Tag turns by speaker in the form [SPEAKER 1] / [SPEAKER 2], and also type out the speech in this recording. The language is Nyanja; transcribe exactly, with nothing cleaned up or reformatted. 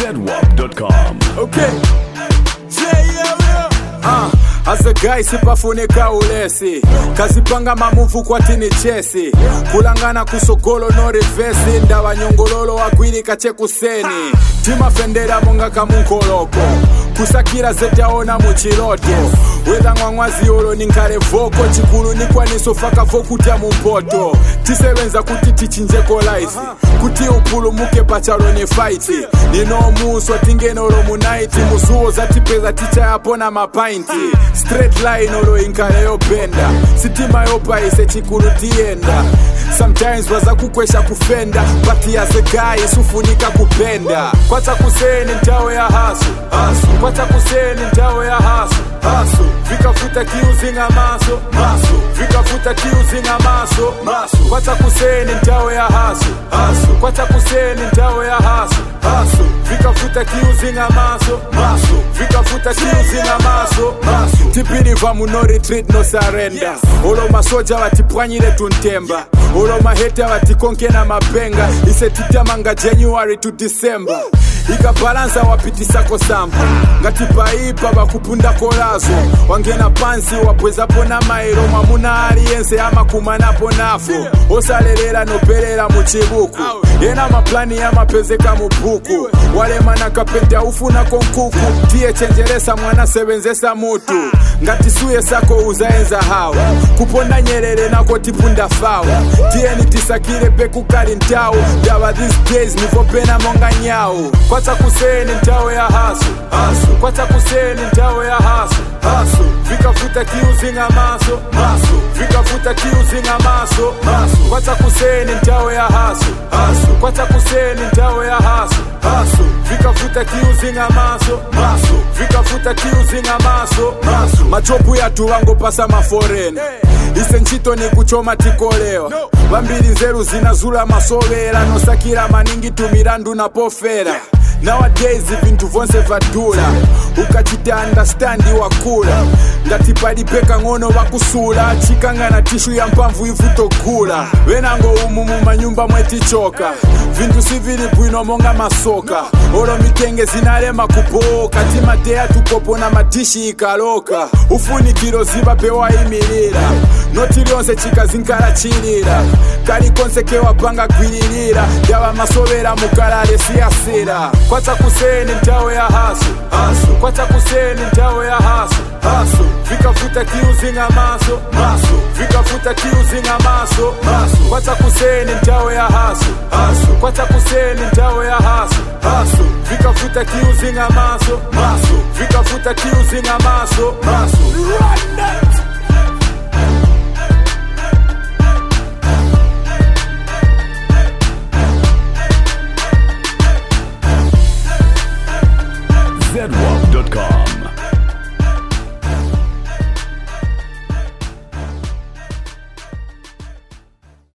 [SPEAKER 1] zedwap dot com.
[SPEAKER 2] Okay. Ah, as a guy sipafunika ulesi kazipanga mamuvu kwa tini chesi kulangana kusogolo no reverse ndawa nyongololo wakwiri kache kuseni tima fendera monga kamunkoloko kusakira zetaona muchiroto weda ngwangwazi olo ninkale voko chikulu nikwa nisofaka vokutia mumpoto tisebenza kuti tichinjeko life kuti upulu muke pachalo ni fight nino muso tingenolo munaiti musuo zatipeza ticha yapona mapainti straight line olo inkale yo benda sitima yopa ise chikulu tienda sometimes waza kukwesha kufenda but as a guy sufunika kupenda kwacha kuseni ntawe ya hasu hasu kwacha kuseni ntawe ya hasu hasu vikafuta kiuzinga maso maso vikafuta kiuzinga maso maso kwacha kuseni ntawe ya hasu hasu kwacha kuseni ntawe ya hasu hasu vikafuta kiuzinga maso maso vikafuta kiuzinga maso maso tipiri vamu no retreat no surrender olo masoja watipwanyire tuntemba olo maheta watikonke na mapenga ise titamanga January to December ika balansa wapitisako sampa ngatipaipa bakupunda kolazo wangena pansi wapweza pona mairo mamuna aliyense ama kumanapo nafo osalelera noperera muchibuku yena maplani ya mapezeka mubuku wale manaka penda ufuna konkuku tiye chenjeresa mwana sebenzesa mutu ngatisuye sako uzaenza hawa kuponda nyerere nako tipunda fawa tiye nitisakire peku kali ntao dawa these days nivopena monga nyao kwacha kuseni ntawe ya hasu hasu kwacha kuseni ntawe ya hasu hasu vikafuta kiuzinga maso maso vikafuta kiuzinga maso maso kwacha kuseni ntawe ya hasu hasu kwacha kuseni ntawe ya hasu hasu vikafuta kiuzinga maso maso vikafuta kiuzinga maso maso machopu ya tuwango pasa maforeni ise nchito ni kuchoma tikolewa wambiri nzeru zinazula masovera nosakira maningi tumirandu na pofera nowadays vintu vonse vadula ukachita understandi wakula ngatipali peka ngono wakusula chikanga na tishu ya mpamvu ivutogula wenango umu mumanyumba mwetichoka vintu sivili bwino monga masoka olo mitenge zinalema kupoka timatea tukopo na matishi ikaloka ufunikiro ziba pewa imirira noti lyonse chika zinkala chilira kali konse kewa panga kwililira yawa masovera mukalale siyasira kwacha kuseni ntawe ya hasu hasu kwacha kuseni ntawe ya hasu hasu vikafuta kiuzinga maso maso vikafuta kiuzinga maso maso kwacha kuseni ntawe ya hasu hasu kwacha kuseni ntawe ya hasu hasu vikafuta kiuzinga maso maso vikafuta kiuzinga maso maso